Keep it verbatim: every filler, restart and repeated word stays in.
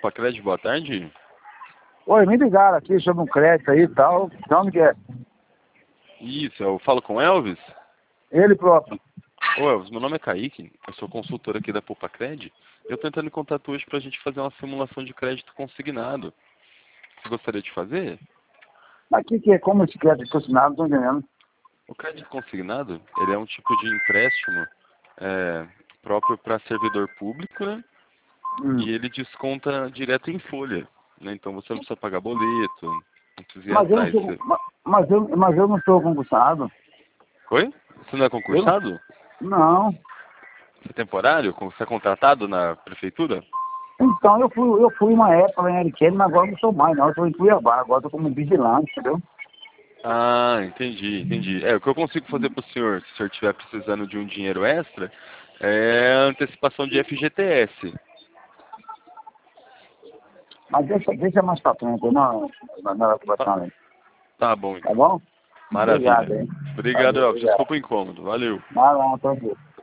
Pupacred, boa tarde. Oi, me ligaram aqui sobre um crédito aí e tal. De onde que é? Isso, eu falo com o Elvis? Ele próprio. Ô Elvis, meu nome é Kaique, eu sou consultor aqui da Pupacred. Eu tô entrando em contato hoje pra gente fazer uma simulação de crédito consignado. Você gostaria de fazer? Mas o que, que é? Como esse crédito consignado? Não tô entendendo. O crédito consignado, ele é um tipo de empréstimo é, próprio para servidor público, né? Hum. E ele desconta direto em folha, né? Então você não precisa pagar boleto, não precisa ir Mas eu não atrás. sou, Você... ma- mas eu, mas eu não sou concursado. Oi? Você não é Eu não. concursado? Não. Você é temporário? Você é contratado na prefeitura? Então, eu fui, eu fui uma época lá em Ariquemes, mas agora não sou mais, não. Eu estou em Cuiabá, agora estou como vigilante, entendeu? Ah, entendi, entendi. É, o que eu consigo fazer para o senhor, se o senhor estiver precisando de um dinheiro extra, é a antecipação de F G T S. Mas deixa, deixa mais pra frente, não, na, na Tá, ocupação aí. tá bom, Tá então. bom? Maravilha. Obrigado, hein? Obrigado, Valeu, Elvis. obrigado. Desculpa o incômodo. Valeu. Vai lá, tranquilo.